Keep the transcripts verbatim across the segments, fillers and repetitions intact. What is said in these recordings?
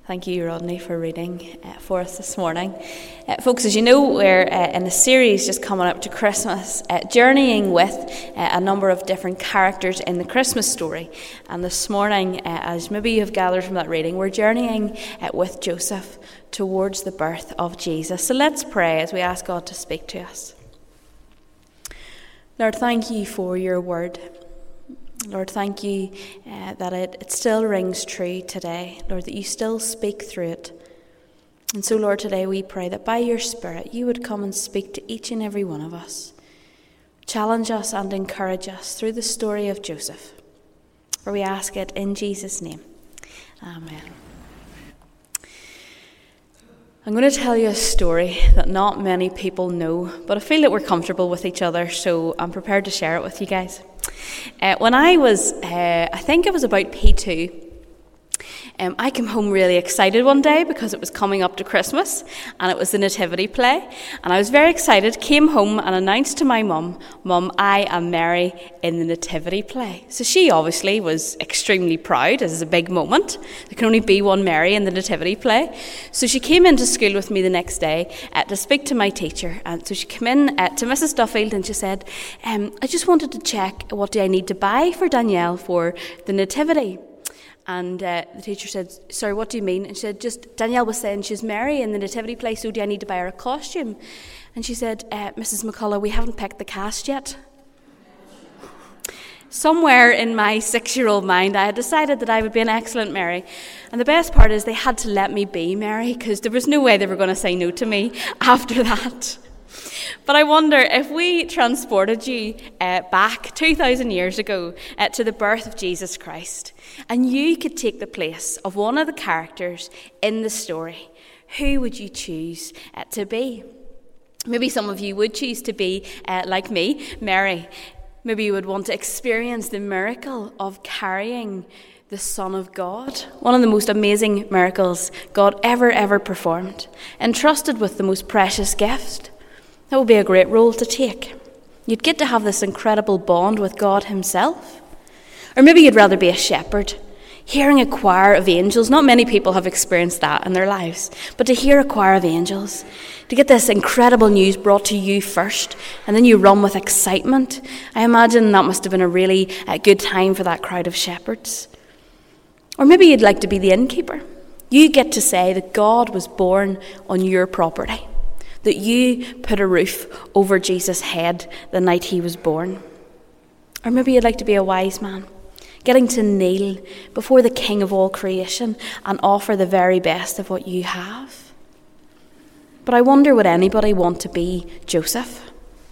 Thank you, Rodney, for reading uh, for us this morning. Uh, folks, as you know, we're uh, in a series just coming up to Christmas, uh, journeying with uh, a number of different characters in the Christmas story. And this morning, uh, as maybe you have gathered from that reading, we're journeying uh, with Joseph towards the birth of Jesus. So let's pray as we ask God to speak to us. Lord, thank you for your word. Lord, thank you uh, that it, it still rings true today. Lord, that you still speak through it. And so, Lord, today we pray that by your Spirit you would come and speak to each and every one of us. Challenge us and encourage us through the story of Joseph. For we ask it in Jesus' name. Amen. I'm going to tell you a story that not many people know, but I feel that we're comfortable with each other, so I'm prepared to share it with you guys. Uh, when I was, uh, I think it was about P two, um, I came home really excited one day because it was coming up to Christmas and it was the Nativity play. And I was very excited, came home and announced to my mum, Mum, I am Mary in the Nativity play. So she obviously was extremely proud. This is a big moment. There can only be one Mary in the Nativity play. So she came into school with me the next day uh, to speak to my teacher. And so she came in uh, to Missus Duffield and she said, um, I just wanted to check what do I need to buy for Danielle for the Nativity. And uh, the teacher said, sorry, what do you mean? And she said, just, Danielle was saying she's Mary in the Nativity play, so do I need to buy her a costume? And she said, uh, Missus McCullough, we haven't picked the cast yet. Somewhere in my six-year-old mind, I had decided that I would be an excellent Mary. And the best part is they had to let me be Mary, because there was no way they were going to say no to me after that. But I wonder if we transported you uh, back two thousand years ago uh, to the birth of Jesus Christ, and you could take the place of one of the characters in the story, who would you choose uh, to be? Maybe some of you would choose to be, uh, like me, Mary. Maybe you would want to experience the miracle of carrying the Son of God, one of the most amazing miracles God ever, ever performed, entrusted with the most precious gift. That would be a great role to take. You'd get to have this incredible bond with God himself. Or maybe you'd rather be a shepherd, hearing a choir of angels. Not many people have experienced that in their lives, but to hear a choir of angels, to get this incredible news brought to you first, and then you run with excitement. I imagine that must have been a really uh, good time for that crowd of shepherds. Or maybe you'd like to be the innkeeper. You get to say that God was born on your property, that you put a roof over Jesus' head the night he was born. Or maybe you'd like to be a wise man, getting to kneel before the King of all creation and offer the very best of what you have. But I wonder, would anybody want to be Joseph?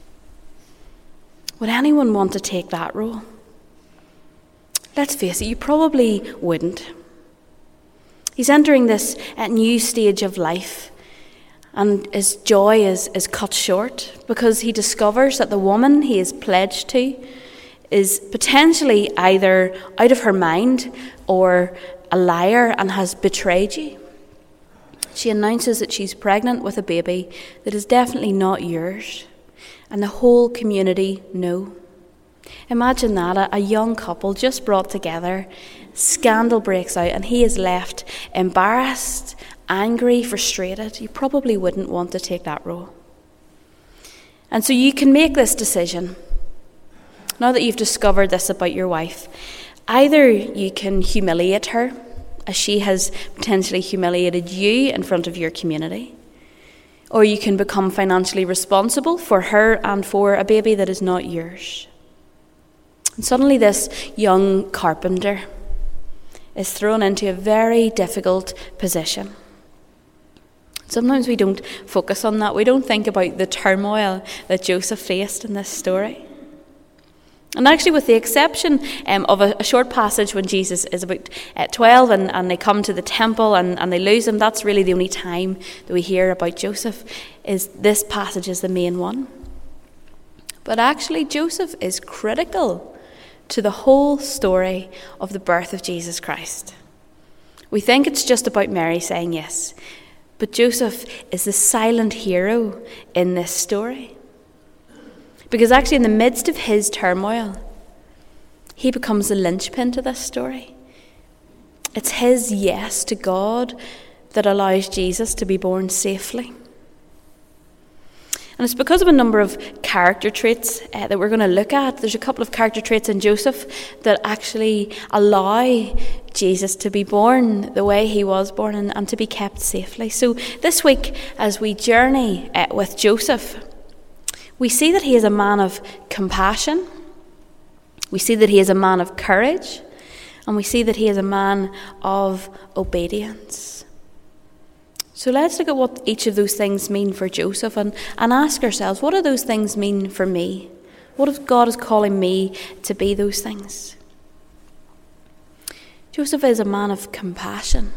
Would anyone want to take that role? Let's face it, you probably wouldn't. He's entering this uh, new stage of life, and his joy is, is cut short because he discovers that the woman he is pledged to is potentially either out of her mind or a liar and has betrayed you. She announces that she's pregnant with a baby that is definitely not yours, and the whole community know. Imagine that, a, a young couple just brought together, scandal breaks out, and he is left embarrassed, angry, frustrated. You probably wouldn't want to take that role. And so you can make this decision. Now that you've discovered this about your wife, either you can humiliate her, as she has potentially humiliated you in front of your community, or you can become financially responsible for her and for a baby that is not yours. And suddenly this young carpenter is thrown into a very difficult position. Sometimes we don't focus on that. We don't think about the turmoil that Joseph faced in this story. And actually, with the exception um, of a, a short passage when Jesus is about uh, twelve and, and they come to the temple and, and they lose him, that's really the only time that we hear about Joseph. Is this passage is the main one. But actually, Joseph is critical to the whole story of the birth of Jesus Christ. We think it's just about Mary saying yes, but Joseph is the silent hero in this story. Because actually in the midst of his turmoil, he becomes the linchpin to this story. It's his yes to God that allows Jesus to be born safely. And it's because of a number of character traits uh, that we're going to look at. There's a couple of character traits in Joseph that actually allow Jesus to be born the way he was born and, and to be kept safely. So this week, as we journey uh, with Joseph, we see that he is a man of compassion. We see that he is a man of courage. And we see that he is a man of obedience. So let's look at what each of those things mean for Joseph and, and ask ourselves, what do those things mean for me? What if God is calling me to be those things? Joseph is a man of compassion.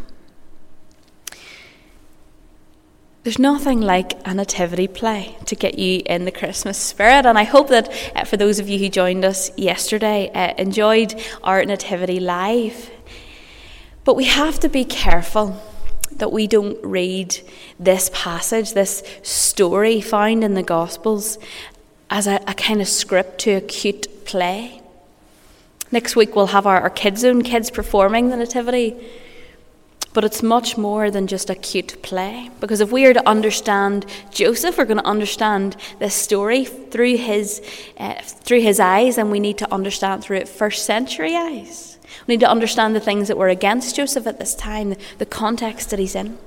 There's nothing like a nativity play to get you in the Christmas spirit, and I hope that uh, for those of you who joined us yesterday uh, enjoyed our nativity live. But we have to be careful that we don't read this passage, this story found in the Gospels, as a, a kind of script to a cute play. Next week we'll have our, our Kids Zone, kids performing the Nativity. But it's much more than just a cute play. Because if we are to understand Joseph, we're going to understand this story through his, uh, through his eyes, and we need to understand through it first century eyes. We need to understand the things that were against Joseph at this time, the context that he's in.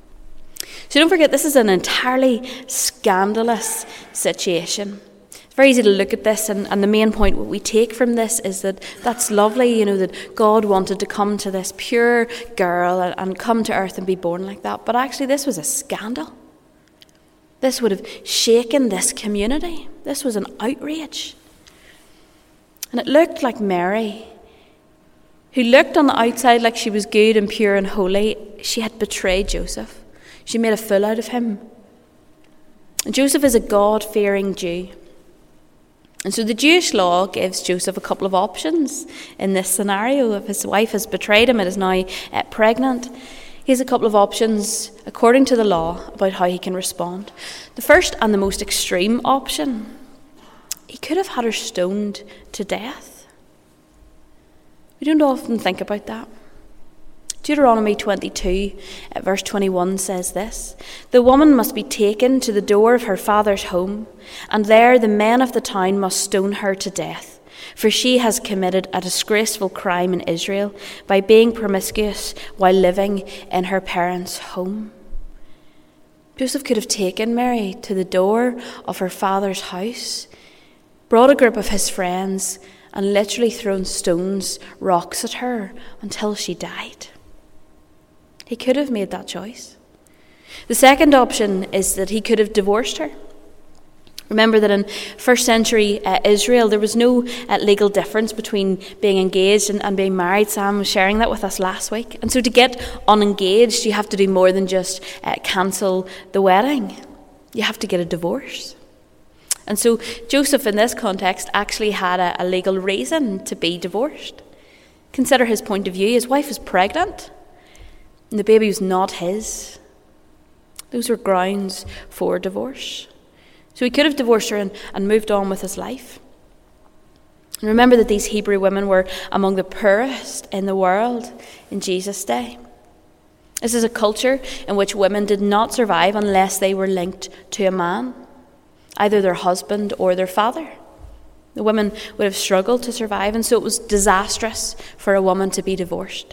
So don't forget, this is an entirely scandalous situation. It's very easy to look at this, and, and the main point what we take from this is that that's lovely, you know, that God wanted to come to this pure girl and, and come to earth and be born like that. But actually this was a scandal. This would have shaken this community. This was an outrage. And it looked like Mary, who looked on the outside like she was good and pure and holy, she had betrayed Joseph. She made a fool out of him. And Joseph is a God-fearing Jew. And so the Jewish law gives Joseph a couple of options in this scenario. If his wife has betrayed him and is now uh, pregnant, he has a couple of options according to the law about how he can respond. The first and the most extreme option, he could have had her stoned to death. We don't often think about that. Deuteronomy twenty-two, verse twenty-one says this: "The woman must be taken to the door of her father's home, and there the men of the town must stone her to death, for she has committed a disgraceful crime in Israel by being promiscuous while living in her parents' home." Joseph could have taken Mary to the door of her father's house, brought a group of his friends, and literally thrown stones, rocks at her until she died. He could have made that choice. The second option is that he could have divorced her. Remember that in first century uh, Israel, there was no uh, legal difference between being engaged and, and being married. Sam was sharing that with us last week. And so to get unengaged, you have to do more than just uh, cancel the wedding. You have to get a divorce. And so Joseph, in this context, actually had a, a legal reason to be divorced. Consider his point of view. His wife was pregnant, and the baby was not his. Those were grounds for divorce. So he could have divorced her and, and moved on with his life. And remember that these Hebrew women were among the poorest in the world in Jesus' day. This is a culture in which women did not survive unless they were linked to a man, either their husband or their father. The women would have struggled to survive, and so it was disastrous for a woman to be divorced.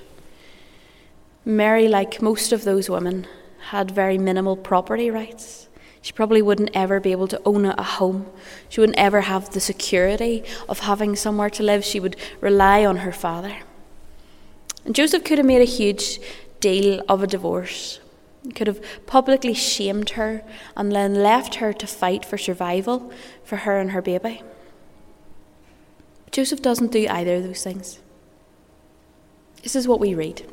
Mary, like most of those women, had very minimal property rights. She probably wouldn't ever be able to own a home. She wouldn't ever have the security of having somewhere to live. She would rely on her father. And Joseph could have made a huge deal of a divorce. He could have publicly shamed her and then left her to fight for survival for her and her baby. But Joseph doesn't do either of those things. This is what we read.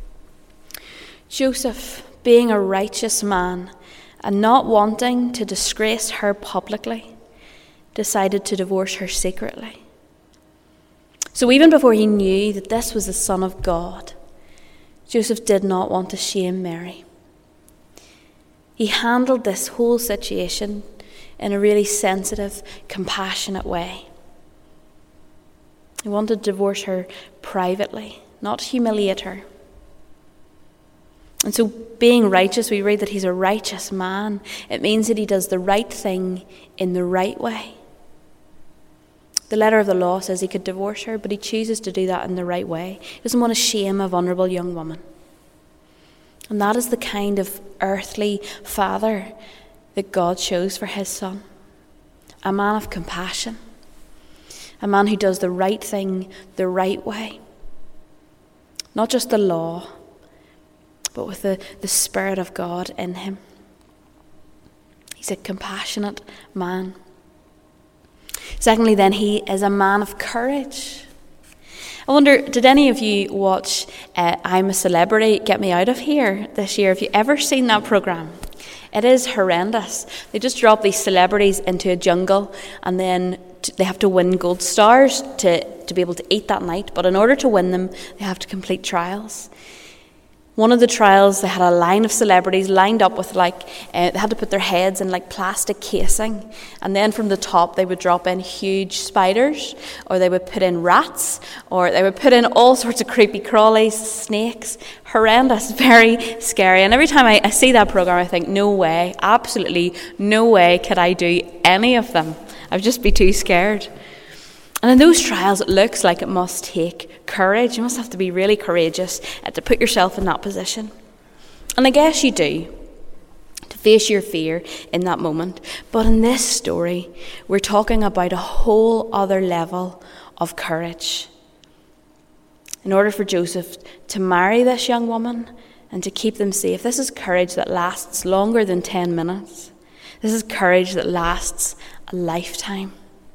Joseph, being a righteous man and not wanting to disgrace her publicly, decided to divorce her secretly. So even before he knew that this was the Son of God, Joseph did not want to shame Mary. He handled this whole situation in a really sensitive, compassionate way. He wanted to divorce her privately, not humiliate her, And so being righteous, we read that he's a righteous man. It means that he does the right thing in the right way. The letter of the law says he could divorce her, but he chooses to do that in the right way. He doesn't want to shame a vulnerable young woman. And that is the kind of earthly father that God shows for his son. A man of compassion. A man who does the right thing the right way. Not just the law, but with the, the Spirit of God in him. He's a compassionate man. Secondly, then, he is a man of courage. I wonder, did any of you watch uh, I'm a Celebrity, Get Me Out of Here this year? Have you ever seen that programme? It is horrendous. They just drop these celebrities into a jungle and then t- they have to win gold stars to, to be able to eat that night. But in order to win them, they have to complete trials. One of the trials, they had a line of celebrities lined up with like, uh, they had to put their heads in like plastic casing. And then from the top, they would drop in huge spiders, or they would put in rats, or they would put in all sorts of creepy crawlies, snakes. Horrendous, very scary. And every time I, I see that program, I think, no way, absolutely no way could I do any of them. I'd just be too scared. And in those trials, it looks like it must take courage. You must have to be really courageous to put yourself in that position. And I guess you do, to face your fear in that moment. But in this story, we're talking about a whole other level of courage. In order for Joseph to marry this young woman and to keep them safe, this is courage that lasts longer than ten minutes. This is courage that lasts a lifetime.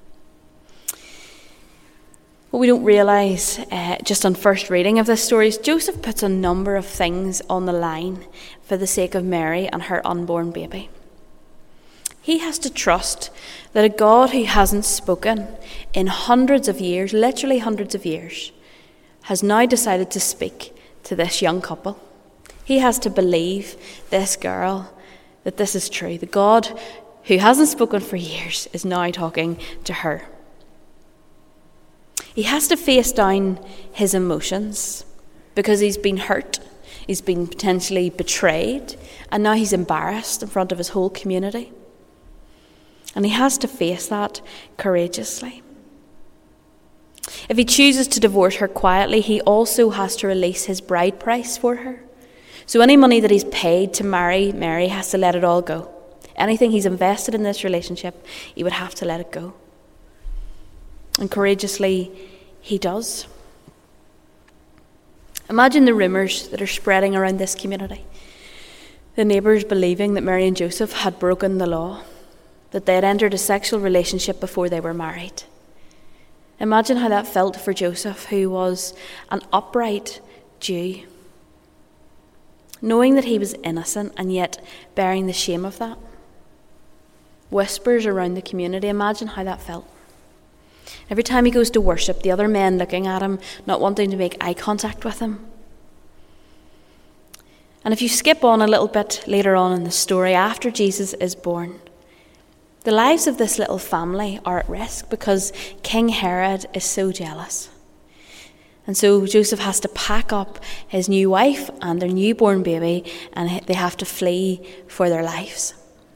What we don't realise, uh, just on first reading of this story, is Joseph puts a number of things on the line for the sake of Mary and her unborn baby. He has to trust that a God who hasn't spoken in hundreds of years, literally hundreds of years, has now decided to speak to this young couple. He has to believe this girl, that this is true. The God who hasn't spoken for years is now talking to her. He has to face down his emotions because he's been hurt, he's been potentially betrayed, and now he's embarrassed in front of his whole community. And he has to face that courageously. If he chooses to divorce her quietly, he also has to release his bride price for her. So any money that he's paid to marry Mary has to let it all go. Anything he's invested in this relationship, he would have to let it go. And courageously, he does. Imagine the rumours that are spreading around this community. The neighbours believing that Mary and Joseph had broken the law, that they had entered a sexual relationship before they were married. Imagine how that felt for Joseph, who was an upright Jew, knowing that he was innocent and yet bearing the shame of that. Whispers around the community. Imagine how that felt. Every time he goes to worship, the other men looking at him, not wanting to make eye contact with him. And if you skip on a little bit later on in the story, after Jesus is born, the lives of this little family are at risk because King Herod is so jealous. And so Joseph has to pack up his new wife and their newborn baby, and they have to flee for their lives.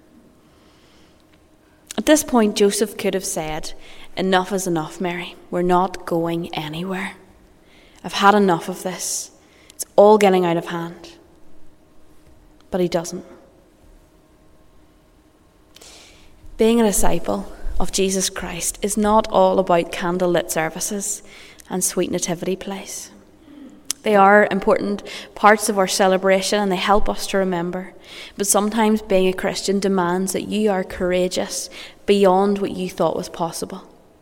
At this point, Joseph could have said, "Enough is enough, Mary. We're not going anywhere. I've had enough of this. It's all getting out of hand." But he doesn't. Being a disciple of Jesus Christ is not all about candlelit services and sweet nativity plays. They are important parts of our celebration and they help us to remember. But sometimes being a Christian demands that you are courageous beyond what you thought was possible.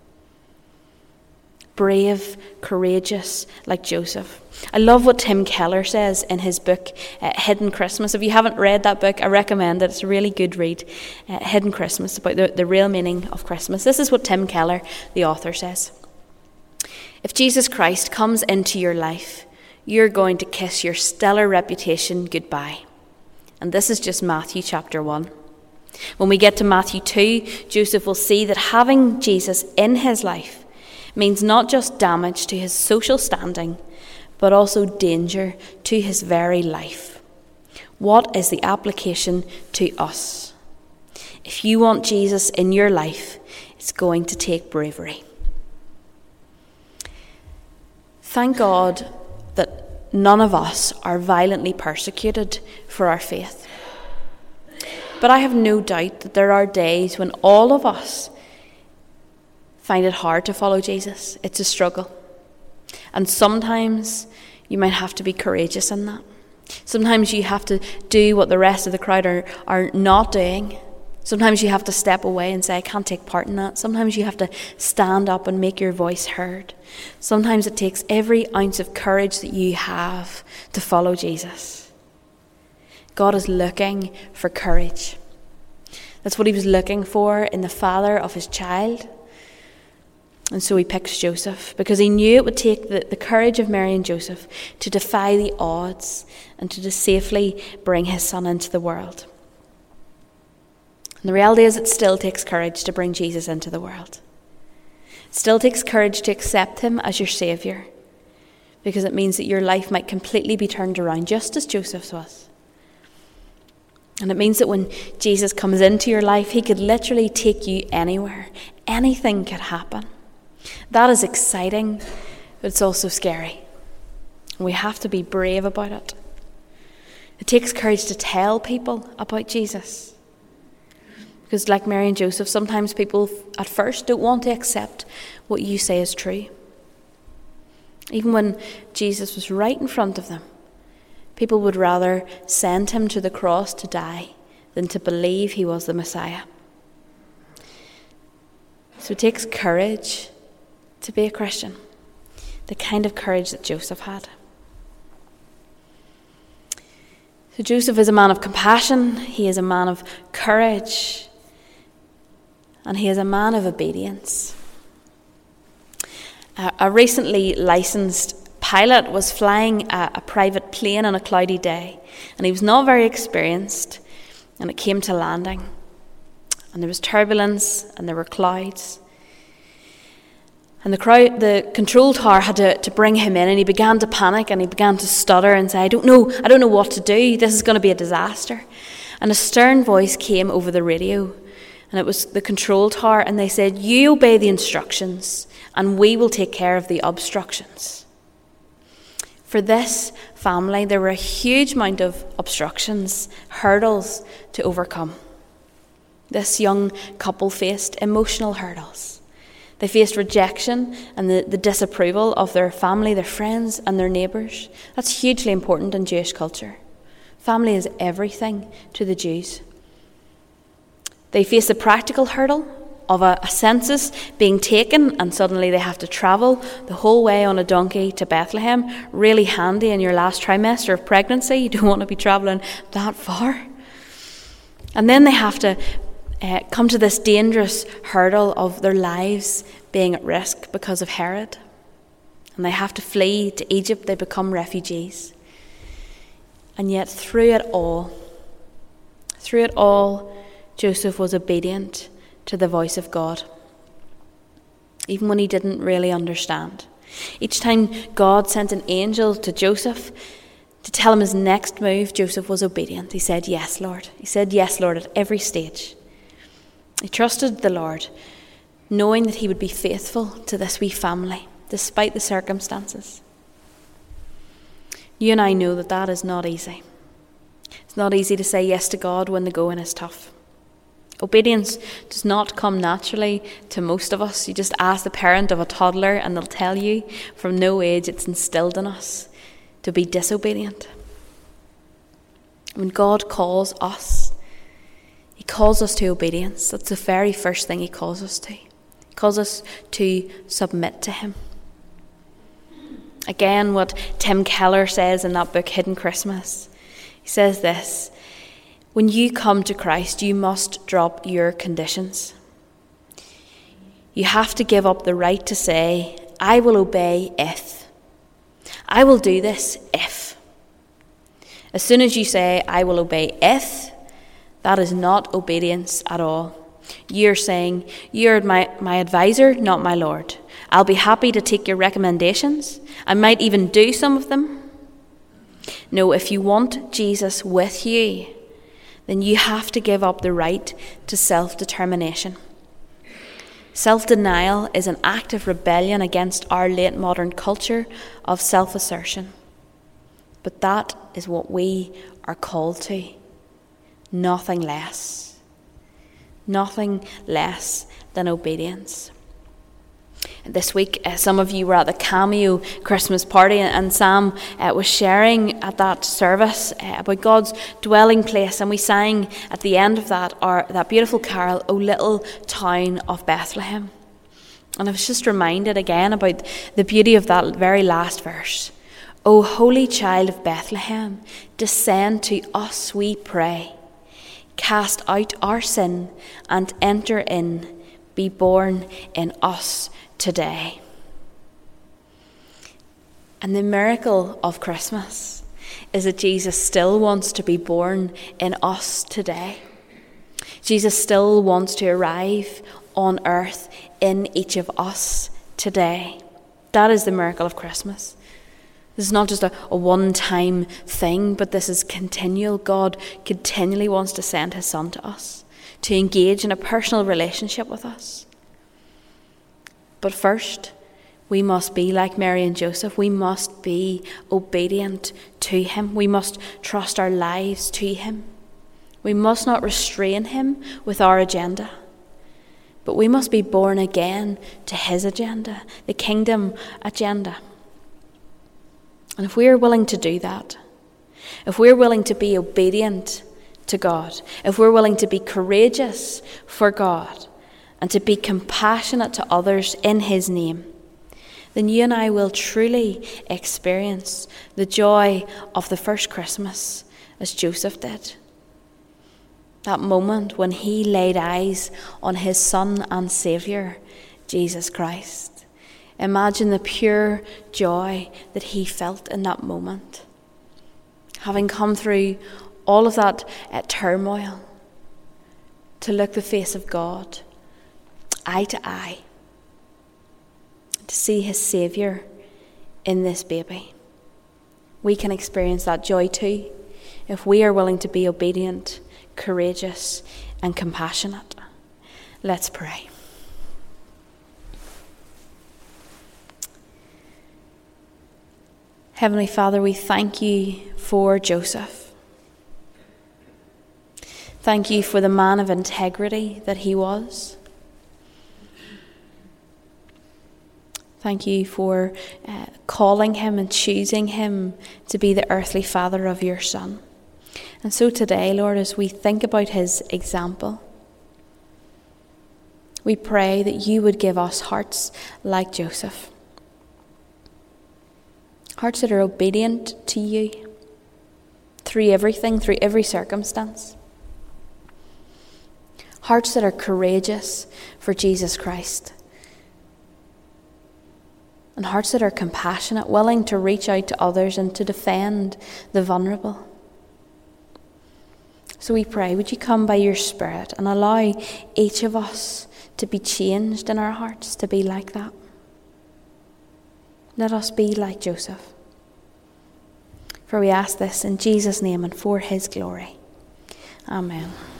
Brave, courageous, like Joseph. I love what Tim Keller says in his book, uh, Hidden Christmas. If you haven't read that book, I recommend it. It's a really good read, uh, Hidden Christmas, about the, the real meaning of Christmas. This is what Tim Keller, the author, says. If Jesus Christ comes into your life, you're going to kiss your stellar reputation goodbye. And this is just Matthew chapter one. When we get to Matthew two, Joseph will see that having Jesus in his life means not just damage to his social standing, but also danger to his very life. What is the application to us? If you want Jesus in your life, it's going to take bravery. Thank God that none of us are violently persecuted for our faith. But I have no doubt that there are days when all of us find it hard to follow Jesus. It's a struggle. And sometimes you might have to be courageous in that. Sometimes you have to do what the rest of the crowd are, are not doing. Sometimes you have to step away and say, I can't take part in that. Sometimes you have to stand up and make your voice heard. Sometimes it takes every ounce of courage that you have to follow Jesus. God is looking for courage. That's what he was looking for in the father of his child. And so he picks Joseph because he knew it would take the, the courage of Mary and Joseph to defy the odds and to safely bring his son into the world. And the reality is it still takes courage to bring Jesus into the world. It still takes courage to accept him as your Saviour, because it means that your life might completely be turned around, just as Joseph's was. And it means that when Jesus comes into your life, he could literally take you anywhere. Anything could happen. That is exciting, but it's also scary. We have to be brave about it. It takes courage to tell people about Jesus. Because like Mary and Joseph, sometimes people at first don't want to accept what you say is true. Even when Jesus was right in front of them, people would rather send him to the cross to die than to believe he was the Messiah. So it takes courage to be a Christian, the kind of courage that Joseph had. So Joseph is a man of compassion, he is a man of courage, and he is a man of obedience. Uh, a recently licensed pilot was flying a, a private plane on a cloudy day, and he was not very experienced, and it came to landing. And there was turbulence, and there were clouds. And the crowd, the control tower had to, to bring him in, and he began to panic, and he began to stutter and say, I don't know, I don't know what to do. This is going to be a disaster. And a stern voice came over the radio, and it was the control tower, and they said, you obey the instructions, and we will take care of the obstructions. For this family, there were a huge amount of obstructions, hurdles to overcome. This young couple faced emotional hurdles. They faced rejection and the, the disapproval of their family, their friends, and their neighbours. That's hugely important in Jewish culture. Family is everything to the Jews. They face the practical hurdle of a, a census being taken, and suddenly they have to travel the whole way on a donkey to Bethlehem. Really handy in your last trimester of pregnancy. You don't want to be travelling that far. And then they have to uh, come to this dangerous hurdle of their lives being at risk because of Herod. And they have to flee to Egypt. They become refugees. And yet through it all, through it all, Joseph was obedient to the voice of God, even when he didn't really understand. Each time God sent an angel to Joseph to tell him his next move, Joseph was obedient. He said, yes, Lord. He said, yes, Lord, at every stage. He trusted the Lord, knowing that he would be faithful to this wee family, despite the circumstances. You and I know that that is not easy. It's not easy to say yes to God when the going is tough. Obedience does not come naturally to most of us. You just ask the parent of a toddler and they'll tell you from no age it's instilled in us to be disobedient. When God calls us, he calls us to obedience. That's the very first thing he calls us to. He calls us to submit to him. Again, what Tim Keller says in that book, Hidden Christmas. He says this: when you come to Christ, you must drop your conditions. You have to give up the right to say, I will obey if. I will do this if. As soon as you say, I will obey if, that is not obedience at all. You're saying, you're my, my advisor, not my Lord. I'll be happy to take your recommendations. I might even do some of them. No, if you want Jesus with you, then you have to give up the right to self-determination. Self-denial is an act of rebellion against our late modern culture of self-assertion. But that is what we are called to. Nothing less. Nothing less than obedience. This week, uh, some of you were at the Cameo Christmas party, and Sam uh, was sharing at that service uh, about God's dwelling place, and we sang at the end of that our, that beautiful carol, O Little Town of Bethlehem. And I was just reminded again about the beauty of that very last verse. O Holy Child of Bethlehem, descend to us, we pray. Cast out our sin and enter in, be born in us today. And the miracle of Christmas is that Jesus still wants to be born in us today. Jesus still wants to arrive on earth in each of us today. That is the miracle of Christmas. This is not just a, a one-time thing, but this is continual. God continually wants to send his Son to us, to engage in a personal relationship with us. But first, we must be like Mary and Joseph. We must be obedient to him. We must trust our lives to him. We must not restrain him with our agenda, but we must be born again to his agenda, the kingdom agenda. And if we are willing to do that, if we're willing to be obedient to God, if we're willing to be courageous for God, and to be compassionate to others in his name, then you and I will truly experience the joy of the first Christmas as Joseph did. That moment when he laid eyes on his Son and Saviour, Jesus Christ. Imagine the pure joy that he felt in that moment. Having come through all of that uh, turmoil, to look the face of God, eye to eye, to see his Saviour in this baby. We can experience that joy too if we are willing to be obedient, courageous and compassionate. Let's pray. Heavenly Father, we thank you for Joseph. Thank you for the man of integrity that he was. Thank you for uh, calling him and choosing him to be the earthly father of your Son. And so today, Lord, as we think about his example, we pray that you would give us hearts like Joseph. Hearts that are obedient to you through everything, through every circumstance. Hearts that are courageous for Jesus Christ. And hearts that are compassionate, willing to reach out to others and to defend the vulnerable. So we pray, would you come by your Spirit and allow each of us to be changed in our hearts, to be like that. Let us be like Joseph. For we ask this in Jesus' name and for his glory. Amen.